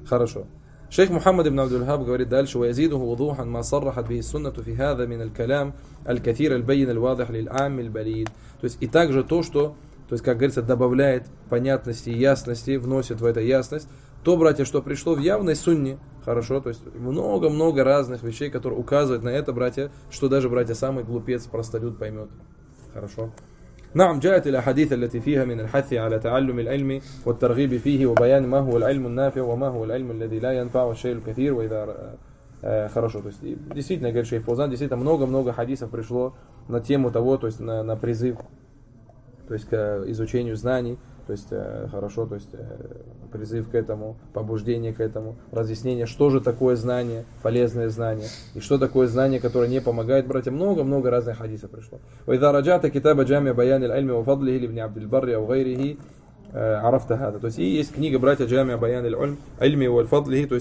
Хорошо. Шейх Мухаммад ибн Абдул-Ваххаб говорит дальше: «Ваязидуху вудухан ма саррахат биhi суннату фи хаза мин аль-калям аль-катир аль-байин аль-вадих лиль-ам аль-балид». То есть и также то, что, то есть, как говорится, добавляет понятности и ясности, вносит в это ясность, то, братья, что пришло в явной сунне, хорошо, то есть много-много разных вещей, которые указывают на это, братья, что даже, братья, самый глупец, простолюд поймет. Хорошо. نعم جاءت الأحاديث التي فيها من الحث على تعلم العلم والترغيب فيه وبيان ما هو العلم النافع وما هو العلم الذي لا ينفع والشيء الكثير وإذا хорошо, то есть действительно, говорит шейх Фаузан, действительно много-много хадисов пришло на тему того, то есть на призыв, то есть к изучению знаний, то есть хорошо, то есть призыв к этому, побуждение к этому, разъяснение, что же такое знание, полезное знание, и что такое знание, которое не помогает, братья, много-много разных хадисов пришло. وإذا رجعت كتاب جامع بيان العلم وفضله لابن عبد البر أو غيره عرفت هذا. То есть и есть книга, братья, Джамия Баян аль-Ильми валь-Фадлихи, то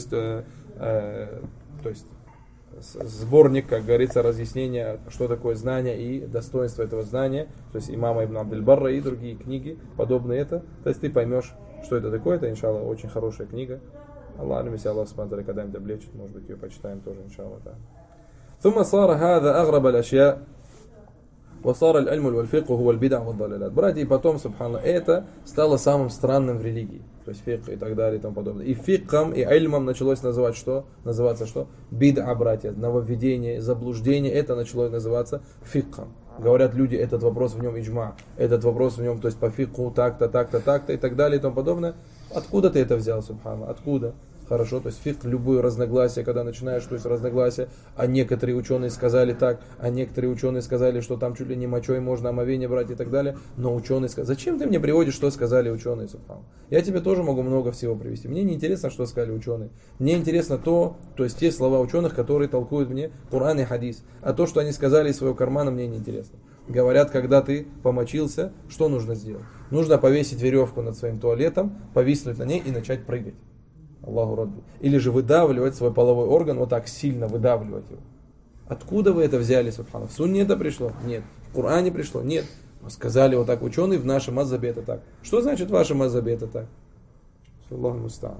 есть сборник, как говорится, разъяснения, что такое знание и достоинство этого знания, то есть имама Ибн Абдуль-Барра и другие книги, подобные это, то есть ты поймешь, что это такое, это, иншаллах, очень хорошая книга. Аллах, если Аллах смотрит, когда-нибудь облегчит, может быть, ее почитаем тоже, иншаллах. ثم صار هذا أغرب الأشياء وصار العلم والفقه هو البدع والضلالات. Братья, и потом, субханаллах, это стало самым странным в религии. То есть фикх и так далее и тому подобное. И фикхом, и ильмом началось называться что? Бид'a, братья, нововведение, заблуждение, это началось называться фикхом. Говорят люди, этот вопрос в нем иджма, этот вопрос в нем, то есть по фикху так-то, так-то, так-то и так далее и тому подобное. Откуда ты это взял, субханаллах? Откуда? Хорошо, то есть фикх, любое разногласие, когда начинаешь, то есть разногласие, а некоторые ученые сказали так, а некоторые ученые сказали, что там чуть ли не мочой можно омовение брать и так далее, но ученые сказали, зачем ты мне приводишь, что сказали ученые, субханаллах? Я тебе тоже могу много всего привести, мне не интересно, что сказали ученые, мне интересно то есть те слова ученых, которые толкуют мне Коран и хадис, а то, что они сказали из своего кармана, мне не интересно. Говорят, когда ты помочился, что нужно сделать? Нужно повесить веревку над своим туалетом, повиснуть на ней и начать прыгать. Аллаху Рабби. Или же выдавливать свой половой орган, вот так сильно выдавливать его. Откуда вы это взяли, субханаллах? В сунне это пришло? Нет. В Коране пришло? Нет. Сказали вот так ученые, в нашем мазхабе это так. Что значит в вашем мазхабе это так? Аллаху муста'ан.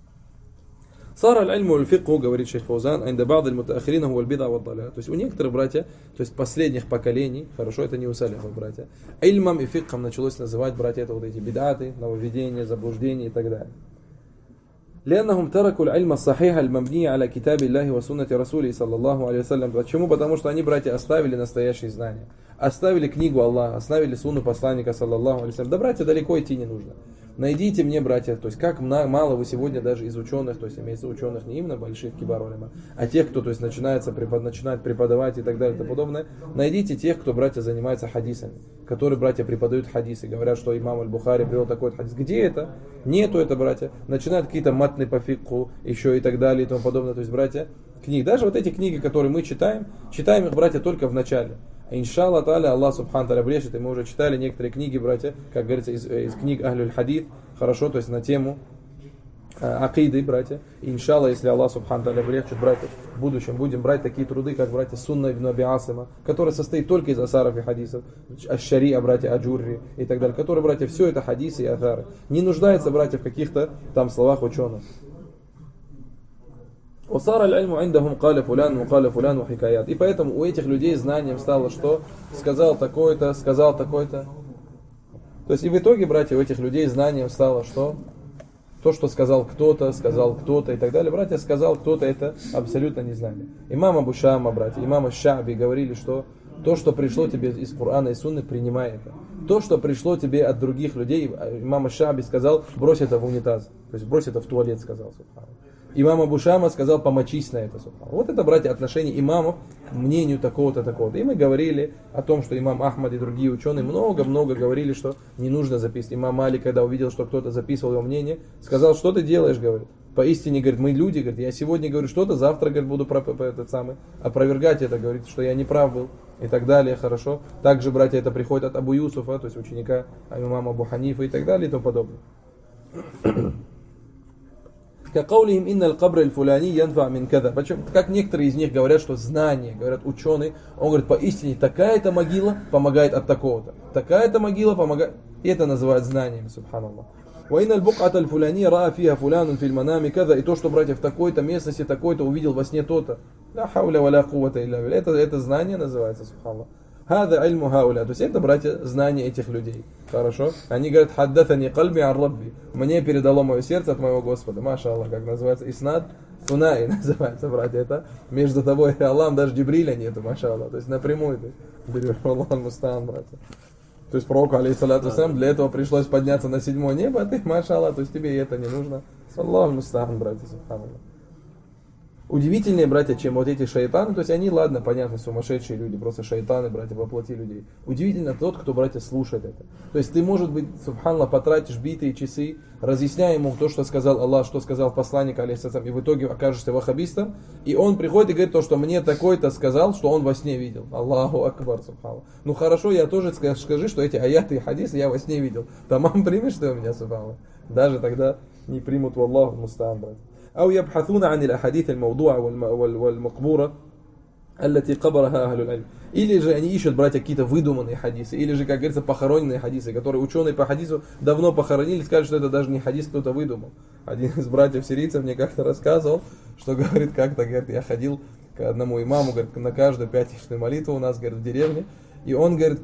Сара аль-ильму аль-фикху, говорит шейх Фаузан, айнда ба'д аль-мутаахирина хуа аль-бид'a ва аль-далялат. То есть у некоторых, братья, то есть последних поколений, хорошо, это не у салифов, братья, ильмом и фикхом началось называть, братья, это вот эти бид'аты, нововведения, заблуждения и так далее. لأنهم تركوا العلم الصحيح المبني على كتاب الله وسنة رسوله صلى الله عليه وسلم. Почему? Потому что они, братья, оставили настоящие знания. Оставили книгу Аллаха, оставили сунну посланника, саллаллаху алейхи вассалям. Да, братья, далеко идти не нужно. Найдите мне, братья, то есть как мало вы сегодня даже из ученых, то есть имеется ученых не именно больших кибар улама, а тех, кто то есть начинает преподавать и так далее и тому подобное. Найдите тех, кто, братья, занимается хадисами, которые, братья, преподают хадисы, говорят, что имам аль-Бухари привел такой хадис. Где это? Нету это, братья. Начинают какие-то матны по фикху, еще и так далее и тому подобное. То есть, братья, книги. Даже вот эти книги, которые мы читаем их, братья, только в начале. Иншаллах та'аля, Аллах субхану та'аля брешет, и мы уже читали некоторые книги, братья, как говорится, из книг Ахлюль Хадид, хорошо, то есть на тему акиды, братья. И иншаллах, если Аллах субхану та'аля брешет, братья, в будущем будем брать такие труды, как, братья, Сунна ибн Аби Асима, который состоит только из асаров и хадисов, аш-Шариа, братья, аджурри и так далее, которые, братья, все это хадисы и аthары. Не нуждается, братья, в каких-то там словах ученых. وصار العلم عندهم قال فلان وقال فلان وحكايات. И поэтому у этих людей знанием стало, что сказал такой-то, сказал такой-то. То есть и в итоге, братья, у этих людей знанием стало, что то, что сказал кто-то и так далее. Братья, сказал кто-то, это абсолютно не знание. Имам Абу Шама, братья, имам Аш-Ша'би говорили, что то, что пришло тебе из Корана и Сунны, принимай это. То, что пришло тебе от других людей, имам Аш-Ша'би сказал, брось это в унитаз. То есть брось это в туалет, сказал. Имам Абу Шама сказал, помочись на это. Вот это, братья, отношение имамов к мнению такого-то, такого-то. И мы говорили о том, что имам Ахмад и другие ученые много-много говорили, что не нужно записывать. Имам Малик, когда увидел, что кто-то записывал его мнение, сказал, что ты делаешь, говорит. Поистине, говорит, мы люди, говорит, я сегодня говорю что-то, завтра, говорит, буду опровергать это, говорит, что я не прав был и так далее, хорошо. Также, братья, это приходит от Абу Юсуфа, то есть ученика имама Абу Ханифа и так далее и тому подобное. Каулихим инна аль-кабр аль-фуляни янфа мин када. Как некоторые из них говорят, что знание, говорят ученые, он говорит, поистине такая-то могила помогает от такого-то. Такая-то могила помогает. И это называют знаниями, субханаллах. وإن البقعة الفلانية رأى فيها فلان في المنام كذا, и то, что, братья, в такой-то местности такой-то увидел во сне то-то. لا حول ولا قوة إلا بالله. Это знание называется, субханаллах. هذا علم هؤلاء. То есть это, братья, знание этих людей. Хорошо? Они говорят, حدثني قلبي عن ربي. Мне передало мое сердце от моего Господа. Маша Аллах, как называется? Иснад Сунаи называется, братья. Это между тобой и Аллахом даже Джибриля нету, маша Аллах. То есть напрямую ты берешь Аллах Мустаан, братья. То есть пророку, алейхиссалату вассалям, для этого пришлось подняться на 7-е небо, а ты, маша Аллах, то есть тебе это не нужно. Аллах Мустаан, братья, субханаллах. Удивительнее, братья, чем вот эти шайтаны, то есть они, ладно, понятно, сумасшедшие люди, просто шайтаны, братья, воплоти людей. Удивительно тот, кто, братья, слушает это. То есть ты, может быть, субханаллах, потратишь битые часы, разъясняя ему то, что сказал Аллах, что сказал посланник, алейхиссалам, и в итоге окажешься ваххабистом, и он приходит и говорит то, что мне такой-то сказал, что он во сне видел. Аллаху акбар, субханаллах. Ну хорошо, я тоже скажи, что эти аяты и хадисы я во сне видел. Тамам примешь ты у меня, субханаллах? Даже тогда не примут в Аллаху мустаан, братья. أو يبحثون عن الأحاديث الموضوعة والمقبورة التي قبرها أهل العلم. Или же они ищут, братья, какие-то выдуманные хадисы, или же, как говорится, похороненные хадисы, которые ученые по хадису давно похоронили, скажут, что это даже не хадис, кто-то выдумал. Один из братьев сирийцев мне как-то рассказывал, что, говорит, как-то, говорит, я ходил к одному имаму, говорит, на каждую пятничную молитву у нас, говорит, в деревне, и он, говорит,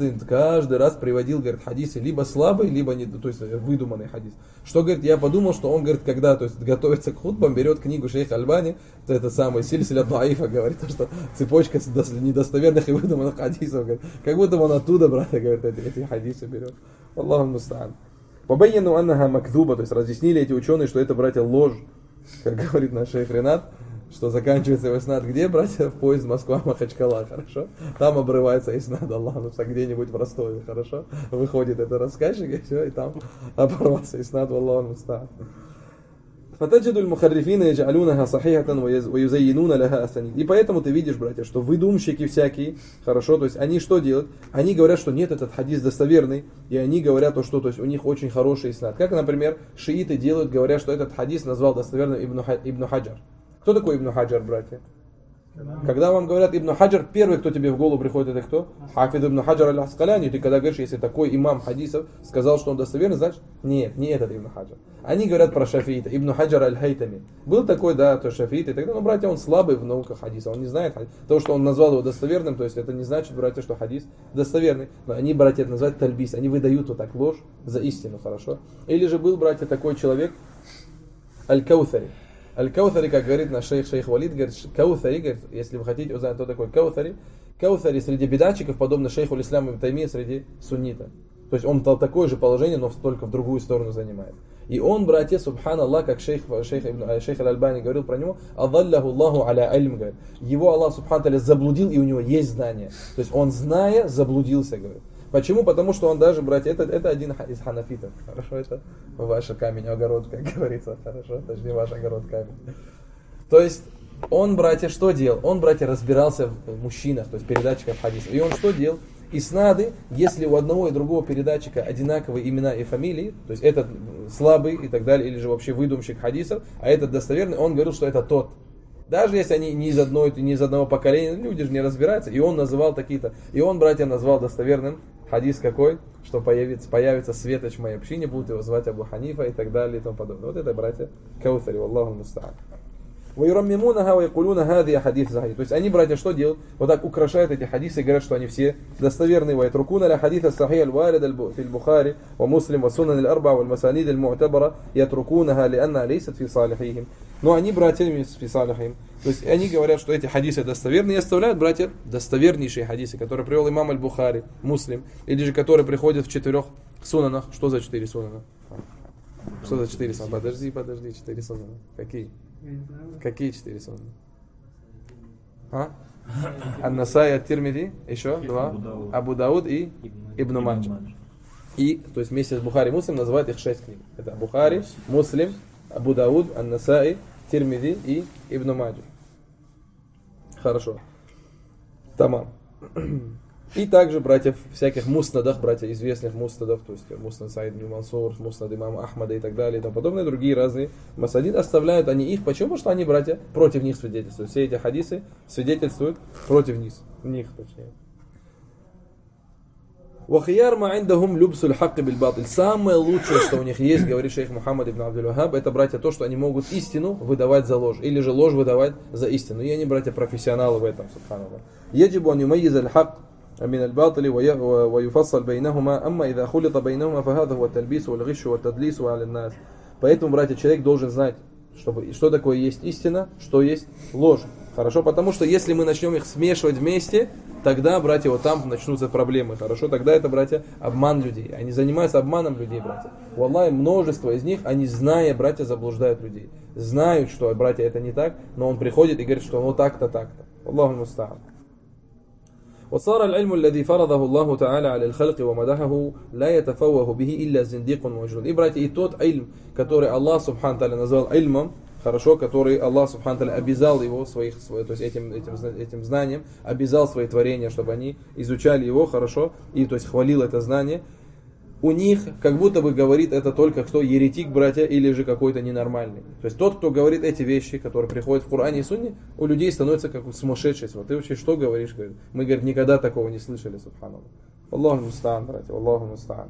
каждый раз приводил, говорит, хадисы либо слабый, либо не, то есть выдуманный хадис. Что, говорит, я подумал, что он, говорит, когда, то есть готовится к хутбам, берет книгу шейха Альбани, это самое сильсиля даифа, говорит, то, что цепочка недостоверных и выдуманных хадисов, говорит, как будто он оттуда, братья, говорит, эти хадисы берет. Аллаху мустаан. Побайяну аннаха макдуба, то есть разъяснили эти ученые, что это, братья, ложь, как говорит наш шейх Ренат, что заканчивается его иснад где, братья? В поезд Москва-Махачкала, хорошо? Там обрывается иснад, Аллах, где-нибудь в Ростове, хорошо? Выходит это рассказчик, и все, и там оборвался иснад, Аллаху мустаан. فتجد المخرفين يجعلونها صحيحة ويزينون لها أسانيد. И поэтому ты видишь, братья, что выдумщики всякие, хорошо, то есть они что делают? Они говорят, что нет, этот хадис достоверный, и они говорят, что то есть у них очень хороший иснад. Как, например, шииты делают, говорят, что этот хадис назвал достоверным Ибн Хаджар. Кто такой Ибн Хаджар, братья? Когда вам говорят Ибн Хаджар, первый, кто тебе в голову приходит, это кто? Хафид Ибн Хаджар аль-Аскаляни. Ты когда говоришь, если такой имам хадисов сказал, что он достоверный, значит, нет, не этот Ибн Хаджар. Они говорят про шафиита, Ибн Хаджар аль-Хайтами. Был такой, да, то шафиит и так далее, но, братья, он слабый в науках хадиса, он не знает хадис. То, что он назвал его достоверным, то есть это не значит, братья, что хадис достоверный. Но они, братья, это называют тальбис, они выдают вот так ложь за истину, хорошо? Или же был, братья, такой человек, Аль-Каутари. Аль-Каутари, как говорит наш шейх Валид, говорит, Каутари, говорит, если вы хотите узнать, кто такой Каутари, Каутари среди бидатчиков, подобно шейху Исляму ибн Таймии среди суннитов. То есть он такое же положение, но только в другую сторону занимает. И он, братья, субханаллах, как шейх Аль-Альбани говорил про него, «Адаллаху Аллаху аля альм», говорит, его Аллах, субханаллах, заблудил, и у него есть знание. То есть он, зная, заблудился, говорит. Почему? Потому что он даже, братья, это один из ханафитов. Хорошо, это ваш камень, огород, как говорится. Хорошо, это же не ваш огород, камень. То есть, он, братья, что делал? Он, братья, разбирался в мужчинах, то есть передатчиках хадисов. И он что делал? Иснады, если у одного и другого передатчика одинаковые имена и фамилии, то есть этот слабый и так далее, или же вообще выдумщик хадисов, а этот достоверный, он говорил, что это тот. Даже если они не из одного поколения, люди же не разбираются, и он называл такие-то. И он, братья, назвал достоверным хадис какой, что появится светоч в моей общине, будут его звать Абу Ханифа и так далее и тому подобное. Вот это, братья, Каутари, Аллаху мустаан. ويرممونها ويقولون هذه حديث صحيح. То есть они, братья, что делают? Вот так украшают эти хадисы и говорят, что они все достоверные. ويتركون الحديث الصحيح الوارد في البخاري ومسلم والسنن الأربعة والمسانيد المعتبرة يتركونها لأنها ليست في صالحيهم. Но они, братья, في صالحهم. То есть они говорят, что эти хадисы достоверные, и оставляют, братья, достовернейшие хадисы, которые привел имам Аль-Бухари, Муслим, или же которые приходят в 4 сунанах. Что за 4 сунана? Что за 4 сунана? Подожди, 4 сунана. Какие? Какие 4 сунана? А? Ан-Насай, Ат-Тирмиди, еще 2. Абу Дауд и Ибн Маджа. И, то есть вместе с Бухари и Муслим называют их 6 книг. Это Бухари, Муслим, Абу Дауд, Ан-Насай, Тирмиди и Ибн Маджа. Хорошо. Тамам. И также, братья, в всяких муснадах, братья, известных муснадов, то есть муснад Саид ибн Мансур, муснад имама Ахмада и так далее и тому подобное, другие разные масадид, оставляют они их. Почему? Потому что они, братья, против них свидетельствуют. Все эти хадисы свидетельствуют против них, точнее. وَخِيَارْ مَا عِنْدَهُمْ لُبْسُ الْحَقِّ بِالْبَاطِلِ. Самое лучшее, что у них есть, говорит шейх Мухаммад ибн Абдуль-Вахаб, это, братья, то, что они могут истину выдавать за ложь, или же ложь выдавать за истину. И они, братья, профессионалы в этом, субханаллах. يجب أن يميز الحق من الباطل ويفصل بينهما أما إذا خلط بينهما فهذا هو التلبيس والغش والتدليس على الناس. Поэтому, братья, человек должен знать, что такое есть истина, что есть ложь. Хорошо? Потому что если мы начнем их смешивать вместе, тогда, братья, вот там начнутся проблемы. Хорошо? Тогда это, братья, обман людей. Они занимаются обманом людей, братья. Валлахи, множество из них, они, зная, братья, заблуждают людей. Знают, что, братья, это не так, но он приходит и говорит, что ну так-то, так-то. Аллаху муста'ан. وصار العلم الذي فرضه الله تعالى على الخلق ومدحه لا يتفوه به إلا زنديق ومجنون. И, братья, и тот ильм, который Аллах Субхану Тааля назвал ильмом, хорошо, который Аллах Субхану Тааля обязал его, то есть этим знанием, обязал свои творения, чтобы они изучали его, хорошо, и то есть хвалил это знание. У них как будто бы говорит это только кто еретик, братья, или же какой-то ненормальный. То есть тот, кто говорит эти вещи, которые приходят в Коране и Сунне, у людей становится как сумасшедший. Вот ты вообще что говоришь? Говорит. Мы, говорит, никогда такого не слышали, субханаллах. Аллаху муста'ан, братья, Аллаху муста'ан.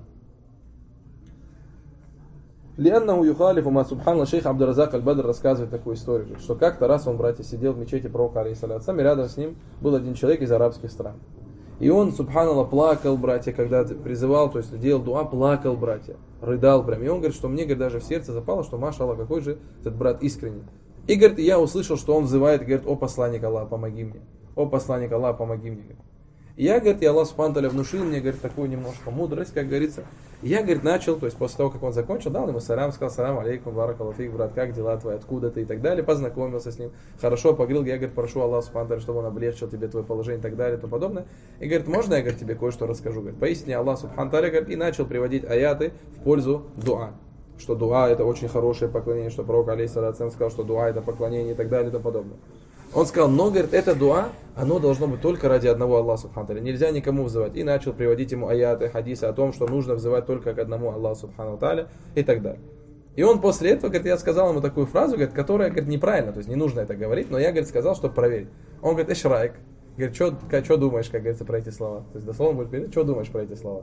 Лианнаху юхалифу ма субханалла. Шейх Абдур-Разак аль-Бадр рассказывает такую историю, что как-то раз он, братья, сидел в мечети пророка, алейхиссалату, и рядом с ним был один человек из арабских стран. И он, субханаллах, плакал, братья, когда призывал, то есть делал дуа, плакал, братья, рыдал прям. И он говорит, что мне, говорит, даже в сердце запало, что, машаллах, какой же этот брат искренний. И, говорит, я услышал, что он взывает, говорит, о посланник Аллаха, помоги мне. О посланник Аллаха, помоги мне. И я, говорит, и Аллах Субхану Тааля внушил мне, говорит, такую немножко мудрость, как говорится. И я, говорит, начал, то есть после того, как он закончил, дал ему салям, сказал, салам алейкум, баракаллаху фик, брат, как дела твои, откуда ты и так далее, познакомился с ним, хорошо поговорил, я, говорит, прошу Аллаха Субхану Тааля, чтобы он облегчил тебе твое положение и так далее и тому подобное. И, говорит, можно я, говорит, тебе кое-что расскажу, говорит, поистине Аллах Субхану Тааля, говорит, и начал приводить аяты в пользу дуа. Что дуа это очень хорошее поклонение, что пророк алейхиссалату сказал, что дуа это поклонение и так далее и тому подобное. Он сказал, но, говорит, это дуа, оно должно быть только ради одного Аллаха Субхану Тааля. Нельзя никому взывать. И начал приводить ему аяты, хадисы о том, что нужно взывать только к одному Аллаху Субхану Тааля и так далее. И он после этого, говорит, я сказал ему такую фразу, говорит, которая, говорит, неправильно, то есть не нужно это говорить, но я, говорит, сказал, чтобы проверить. Он говорит, эшрайк. Говорит, что думаешь, как говорится, про эти слова? То есть дословно будет говорить, что думаешь про эти слова?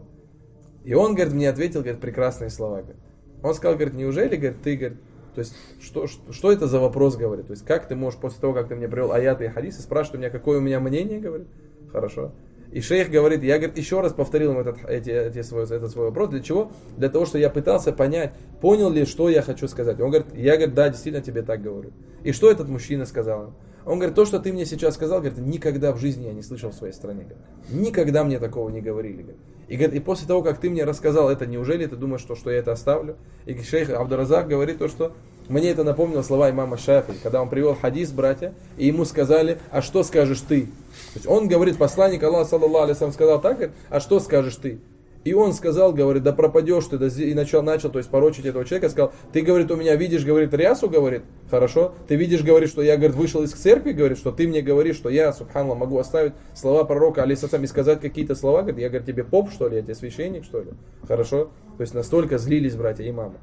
И он, говорит, мне ответил, говорит, прекрасные слова. Говорит. Он сказал, говорит, неужели, говорит, ты, говорит, то есть, что это за вопрос, говорит? То есть, как ты можешь после того, как ты мне привел аяты и хадисы, спрашивать у меня, какое у меня мнение, говорит? Хорошо. И шейх говорит, я, говорит, еще раз повторил ему этот свой вопрос. Для чего? Для того, что я пытался понять, понял ли, что я хочу сказать. Он говорит, я, говорит, да, действительно тебе так говорю. И что этот мужчина сказал? Он говорит, то, что ты мне сейчас сказал, говорит, никогда в жизни я не слышал в своей стране. Говорит. Никогда мне такого не говорили. Говорит. И, говорит, и после того, как ты мне рассказал это, неужели ты думаешь, что я это оставлю? И шейх Абдур-Разак говорит то, что мне это напомнило слова имама Шафи, когда он привел хадис, братья, и ему сказали, а что скажешь ты? То есть он говорит, посланник Аллаха, саллаллаху алейхи ва саллям, сказал так, говорит, а что скажешь ты? И он сказал, говорит, да пропадешь ты, и начал, то есть порочить этого человека, сказал, ты, говорит, у меня видишь, говорит, рясу, говорит, хорошо, ты видишь, говорит, что я, говорит, вышел из церкви, говорит, что ты мне говоришь, что я, субханаллах, могу оставить слова пророка, алейхиссалям, и сказать какие-то слова, говорит, я, говорит, тебе поп, что ли, я тебе священник, что ли, хорошо, то есть настолько злились братья имамы.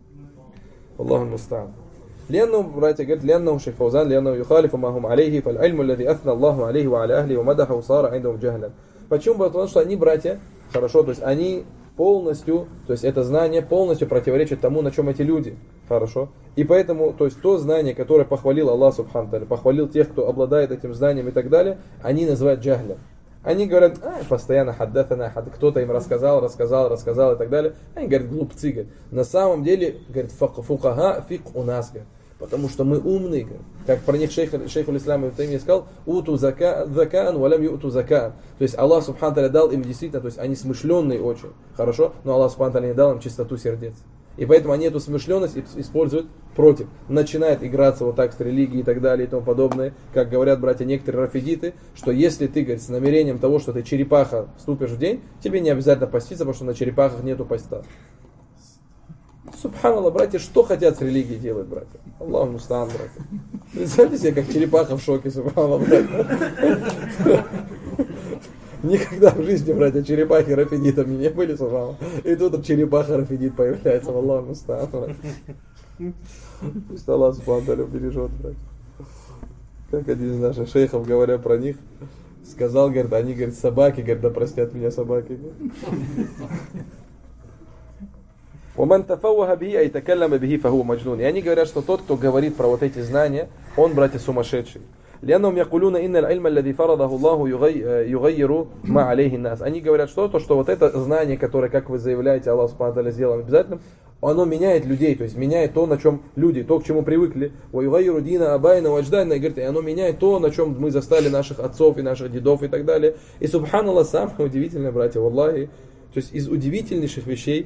Аллаху муста'ан. لأنه братья говорят, لأنه شيخ فوزان لأنه يخالف ما هم عليه فالعلم الذي أثنى الله عليه وعلى أهله ومدحه صار عندهم جهلا. Почему? Потому что они, братья, хорошо, то есть они полностью, то есть это знание полностью противоречит тому, на чем эти люди, хорошо. И поэтому, то есть то знание, которое похвалил Аллах Субхану Тааля, похвалил тех, кто обладает этим знанием и так далее, они называют джахлем. Они говорят, постоянно хаддатана, кто-то им рассказал и так далее. Они говорят, глупцы, говорят. На самом деле, говорят, фукаха фик у нас, говорят. Потому что мы умные, говорят. Как про них шейх ул-Ислам ибн Таймия сказал, уту закаан валям юту закаан. То есть Аллах Субхану Тааля дал им действительно, то есть они смышленные очень, хорошо, но Аллах Субхану Тааля не дал им чистоту сердец. И поэтому они эту смышленность используют против. Начинает играться вот так с религией и так далее и тому подобное. Как говорят братья некоторые рафидиты, что если ты, говорит, с намерением того, что ты черепаха вступишь в день, тебе не обязательно поститься, потому что на черепахах нету поста. Субханаллах, братья, что хотят с религией делать, братья? Аллаху муста'ан, братья. Представьте себе, как черепаха в шоке, субханаллах, братья. Никогда в жизни, братья, черепахи рафидитами не были, субханаллах. И тут черепаха рафидит появляется, Аллаху муста'ан, братья. Пусть Аллах Субхану Тааля бережет, братья. Как один из наших шейхов, говоря про них, сказал, говорит, они, говорит, собаки, говорит, да простят меня собаки. ومن تفوه به أي تكلم به فهو مجنون. И они говорят, что тот, кто говорит про вот эти знания, он, братья, сумасшедший. لأنهم يقولون إن العلم الذي فرضه الله يغير ما عليه الناس. Они говорят, что вот это знание, которое, как вы заявляете, Аллах Субхану ва Тааля сделал обязательным, оно меняет людей, то есть меняет то, на чем люди, то, к чему привыкли. ويغير دين آبائنا وأجدادنا. И говорит, и оно меняет то, на чем мы застали наших отцов и наших дедов и так далее. И субханаллах, самое удивительное, братья, валлахи, то есть из удивительнейших вещей,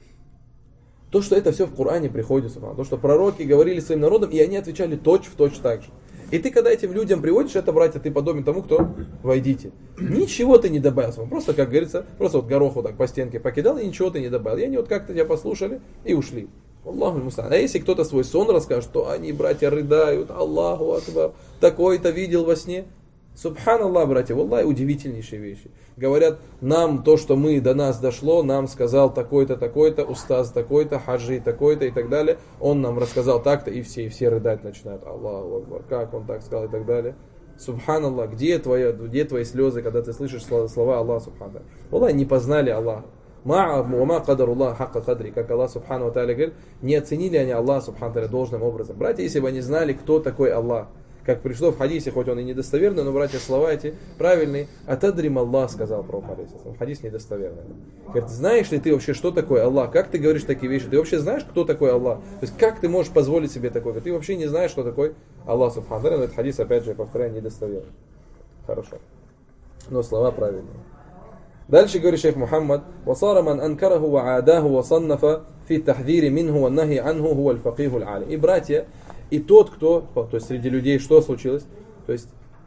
то, что это все в Коране приходит, то, что пророки говорили своим народам, и они отвечали точь-в-точь так же. И ты, когда этим людям приводишь это, братья, ты подобен тому, кто войдите. Ничего ты не добавил. Просто, как говорится, просто вот горох вот так по стенке покидал, и ничего ты не добавил. И они вот как-то тебя послушали и ушли. Аллаху муста'ан. А если кто-то свой сон расскажет, то они, братья, рыдают. Аллаху акбар. Такой-то видел во сне. Субханаллах, братья, валлахи, удивительнейшие вещи. Говорят, нам то, что до нас дошло, нам сказал такой-то, такой-то, устаз такой-то, хаджи такой-то и так далее. Он нам рассказал так-то, и все рыдать начинают. Аллаху акбар, как он так сказал и так далее. Субханаллах, где твои слезы, когда ты слышишь слова Аллаха, субханаллах. Валлахи, не познали Аллаха. Ма кадаруллах хакка кадри, как Аллах Субхану ва Тааля говорит, не оценили они Аллаха Субхану ва Тааля должным образом. Братья, если бы они знали, кто такой Аллах, как пришло в хадисе, хоть он и недостоверный, но, братья, слова эти правильные. Атадрим Аллах, сказал пророк, хадис недостоверный. Говорит, знаешь ли ты вообще, что такое Аллах? Как ты говоришь такие вещи? Ты вообще знаешь, кто такой Аллах? То есть, как ты можешь позволить себе такое? Ты вообще не знаешь, что такой Аллах, субхану ва Тааля. Но этот хадис, опять же, я повторяю, недостоверный. Хорошо. Но слова правильные. Дальше говорит шейх Мухаммад, وَصَارَ مَنْ أَنْكَرَهُ وَعَادَاهُ وَصَنَّفَ فِي التَّحْذِيرِ مِنْهُ وَالنَّهِي عَنْهُ هُوَ الْفَقِيهُ الْعَالِمُ. И братья, и тот, кто, то есть среди людей что случилось? То есть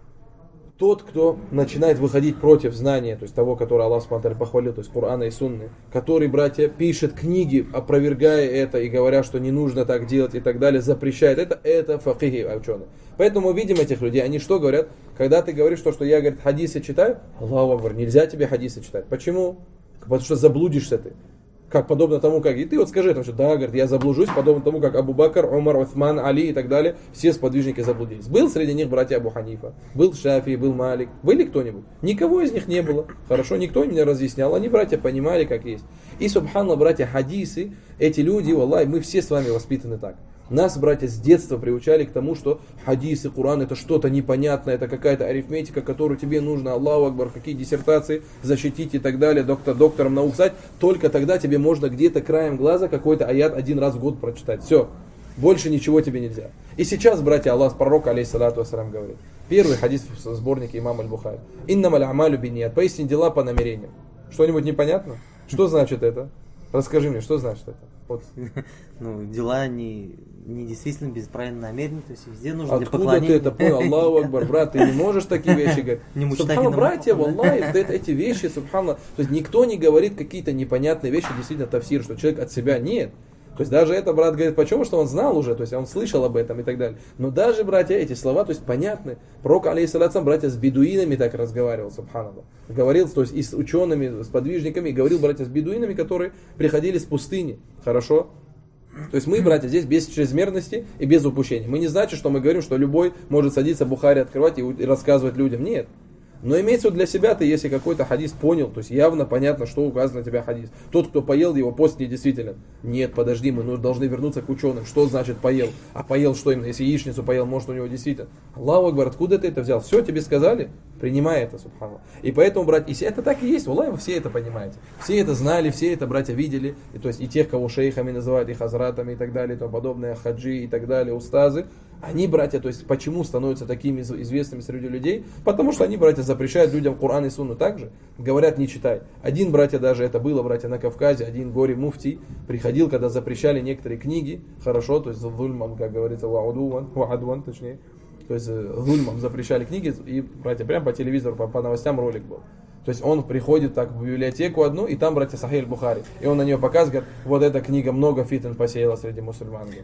тот, кто начинает выходить против знания, то есть того, которое Аллах Субхану ва Тааля похвалил, то есть Корана и Сунны, который, братья, пишет книги, опровергая это и говоря, что не нужно так делать и так далее, запрещает это факихи, ученые. Поэтому мы видим этих людей, они что говорят? Когда ты говоришь то, что я, говорит, хадисы читаю, Аллаху акбар, нельзя тебе хадисы читать. Почему? Потому что заблудишься ты. Как подобно тому, как и ты вот скажи, что да, говорит, я заблужусь, подобно тому, как Абу Бакр, Умар, Усман, Али и так далее, все сподвижники заблудились. Был среди них братья Абу Ханифа, был Шафи, был Малик, были кто-нибудь? Никого из них не было. Хорошо, никто им не разъяснял, они, братья, понимали, как есть. И, субханаллах, братья, хадисы, эти люди, валлахи, мы все с вами воспитаны так. Нас, братья, с детства приучали к тому, что хадисы, Коран это что-то непонятное, это какая-то арифметика, которую тебе нужно, Аллаху акбар, какие диссертации защитить и так далее, доктором наук стать. Только тогда тебе можно где-то краем глаза какой-то аят один раз в год прочитать. Все, больше ничего тебе нельзя. И сейчас, братья, Аллах, пророк, алейхиссалату вассалям, говорит. Первый хадис в сборнике имама Аль-Бухари. «Иннамаль амалю бинният». Поистине дела по намерениям. Что-нибудь непонятно? Что значит это? Расскажи мне, что значит это? Вот. Ну, дела не действительно без правильного намерения, то есть везде нужно для откуда поклонения. ты это понял? Аллаху акбар, брат, ты не можешь такие вещи говорить. Субхана, братья, валлахи, эти вещи, субхана, то есть никто не говорит какие-то непонятные вещи, действительно тафсир, что человек от себя нет. То есть даже это брат говорит, почему? Что он знал уже, то есть он слышал об этом и так далее. Но даже, братья, эти слова, то есть понятны. Пророк, алейхиссалату, братья, с бедуинами так разговаривал, субханаллах. Говорил, то есть и с учеными, с подвижниками, говорил, братья, с бедуинами, которые приходили с пустыни. Хорошо? То есть мы, братья, здесь без чрезмерности и без упущений. Мы не значит, что мы говорим, что любой может садиться Бухари, открывать и рассказывать людям. Нет. Но имеется для себя, ты если какой-то хадис понял, то есть явно понятно, что указано на тебя хадис. Тот, кто поел, его пост недействителен. Нет, подожди, мы должны вернуться к ученым. Что значит поел? А поел что именно? Если яичницу поел, может у него действительно. Аллаху акбар, откуда ты это взял? Все тебе сказали? Принимай это, субханаллах. И поэтому, братья, если это так и есть, валлахи, вы все это понимаете. Все это знали, все это, братья, видели. И, то есть и тех, кого шейхами называют, и хазратами и так далее, и тому подобное, хаджи и так далее, устазы. Они, братья, то есть почему становятся такими известными среди людей? Потому что они, братья, запрещают людям Коран и Сунну также. Говорят, не читай. Один, братья, даже это было, братья, на Кавказе, один горе-муфтий приходил, когда запрещали некоторые книги, хорошо, то есть зульман, как говорится, ваадуан, точнее. То есть зульман запрещали книги, и, братья, прямо по телевизору, по новостям ролик был. То есть он приходит так в библиотеку одну, и там, братья, Сахих аль-Бухари. И он на нее показывает, говорит, вот эта книга много фитн посеяла среди мусульман. Говорит.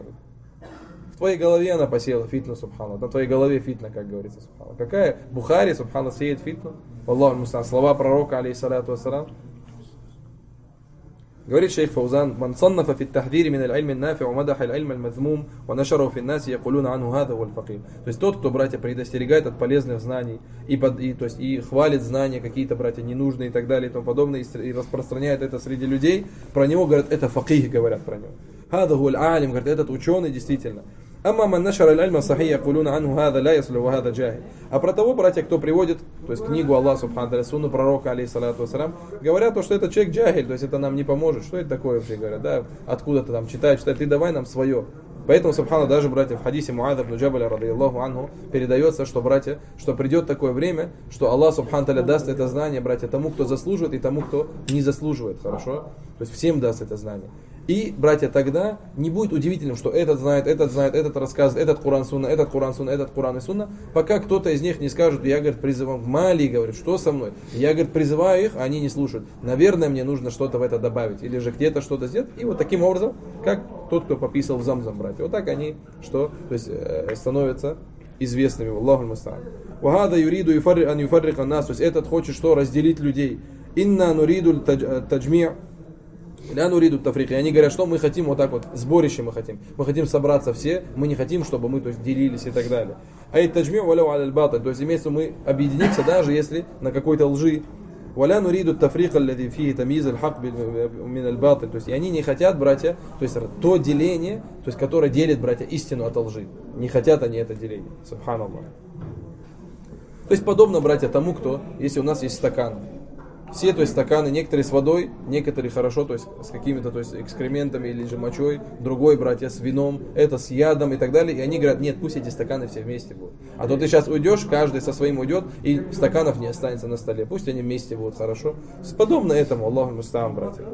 В твоей голове она посеяла фитну, субхану. На твоей голове фитна, как говорится, субхану. Какая? Бухари, субхану, сеет фитну. Аллаху мустан. Слова пророка, алейхиссалату вассалам. Говорит шейх Фаузан: «Ман саннафа фи тахдири мин аль-илм ан-нафи ва мадаха аль-илм аль-мазмум ва нашараху фи ан-наси якулуна анху хаза хуа аль-фақих». То есть тот, кто, братья, предостерегает от полезных знаний то есть, и хвалит знания какие-то, братья, ненужные и так далее и тому подобное, и распространяет это среди людей, про него говорят, это фақих, говорят про него. Хаза хуа аль-алим, говорят, этот ученый действительно. Амма ман нашара аль-ильма сахи якулуна анху хаза ла яслу ва хаза джахиль. А про того, братья, кто приводит, то есть книгу Аллаха субхану ва тааля, сунну пророка алейхиссалату вассалям, говорят, что этот человек джахиль, то есть это нам не поможет. Что это такое вообще, говорят, да? Откуда ты там читаешь, ты давай нам свое. Поэтому, субхану, даже, братья, в хадисе Муаза ибн Джабаля, радийаллаху анху, передается, что, братья, что придет такое время, что Аллах субхану тааля даст это знание, братья, тому, кто заслуживает, и тому, кто не заслуживает, хорошо? То есть всем даст это знание. И, братья, тогда не будет удивительным, что этот знает, этот рассказывает, этот Куран Сунна, этот Куран и Сунна, пока кто-то из них не скажет, я, говорит, призываю, Мали, говорит, что со мной? Я, говорит, призываю их, а они не слушают. Наверное, мне нужно что-то в это добавить, или же где-то что-то сделать. И вот таким образом, как тот, кто пописал в Замзам, братья, вот так они, что, то есть, становятся известными. Аллаху муста'ан. Вахада юриду ан юфаррика нас, то есть этот хочет что? Разделить людей. Инна нуриду таджми'. Ля нуриду тафрик. И они говорят, что мы хотим вот так вот, сборище мы хотим. Мы хотим собраться все, мы не хотим, чтобы мы, то есть, делились и так далее. Ай таджми' валяу аля аль-баталь. То есть имеется мы объединиться, даже если на какой-то лжи. Валя нуриду тафрик аллади фихи тамиз аль-хак мин аль-баталь. То есть и они не хотят, братья, то есть то деление, то есть которое делит, братья, истину от лжи. Не хотят они это деление. Субханаллах. То есть подобно, братья, тому, кто, если у нас есть стакан. Все, то есть стаканы, некоторые с водой, некоторые хорошо, то есть с какими-то, то есть экскрементами или же мочой, другой, братья, с вином, это с ядом и так далее. И они говорят, нет, пусть эти стаканы все вместе будут. А то ты сейчас уйдешь, каждый со своим уйдет, и стаканов не останется на столе. Пусть они вместе будут, хорошо. Подобно этому, Аллаху муста'ан, братья.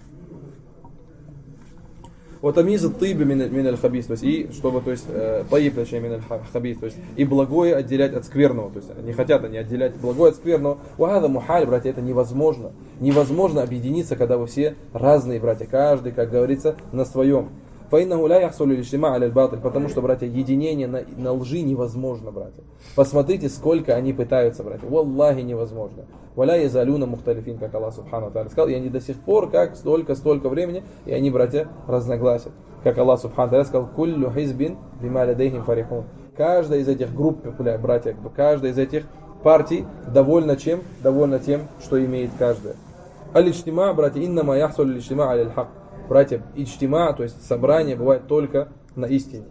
Вот амиза тыби мин аль-хабис, то есть и чтобы, то есть таиб, точнее, мин аль-хабис, то есть и благое отделять от скверного, то есть не хотят они отделять благое от скверного. Вахада мухаль, братья, это невозможно. Невозможно объединиться, когда вы все разные, братья, каждый, как говорится, на своем. Фаиннаху ля яхсулу лиштима аля аль-батиль, потому что, братья, единение на лжи невозможно, братья. Посмотрите, сколько они пытаются, братья. Валлахи, невозможно. Валя язалюна мухталифин, как Аллах субхану тааля сказал, и они до сих пор, как столько времени, и они, братья, разногласят. Как Аллах субхану тааля сказал, куллю хизбин бима лядейхим фарихун. Каждая из этих групп, братья, каждая из этих партий довольна чем? Довольна тем, что имеет каждая. Аль-иджтима, братья, иннама яхсулу аль-иджтима аля аль-хак. Братья, иджтима, то есть собрание, бывает только на истине.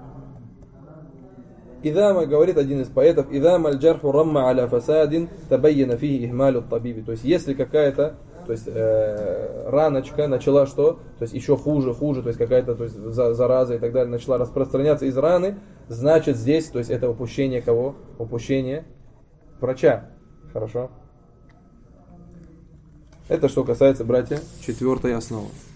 Идама, говорит один из поэтов, идама аль-джарху рамма аля фасадин табайяна фихи ихмалю табиби. То есть если какая-то, то есть раночка начала что? То есть еще хуже, то есть какая-то, то есть зараза и так далее начала распространяться из раны, значит здесь, то есть это упущение кого? Упущение врача. Хорошо? Это что касается, братья, четвертой основы.